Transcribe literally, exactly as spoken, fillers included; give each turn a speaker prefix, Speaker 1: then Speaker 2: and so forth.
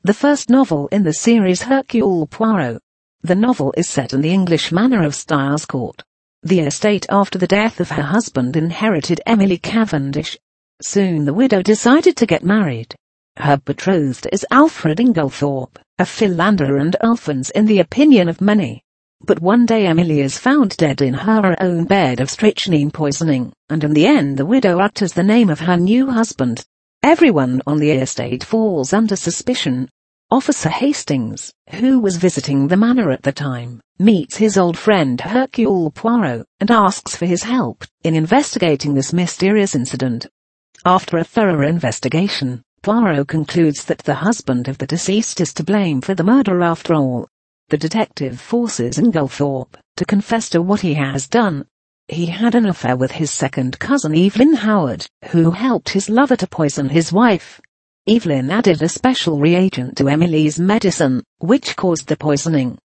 Speaker 1: the first novel in the series Hercule Poirot. The novel is set in the English manor of Styles Court. The estate after the death of her husband inherited Emily Cavendish. Soon the widow decided to get married. Her betrothed is Alfred Inglethorpe, a philanderer and orphans in the opinion of many. But one day Emily is found dead in her own bed of strychnine poisoning, and in the end the widow utters the name of her new husband. Everyone on the estate falls under suspicion. Officer Hastings, who was visiting the manor at the time, meets his old friend Hercule Poirot and asks for his help in investigating this mysterious incident. After a thorough investigation, Poirot concludes that the husband of the deceased is to blame for the murder after all. The detective forces Inglethorpe to confess to what he has done. He had an affair with his second cousin Evelyn Howard, who helped his lover to poison his wife. Evelyn added a special reagent to Emily's medicine, which caused the poisoning.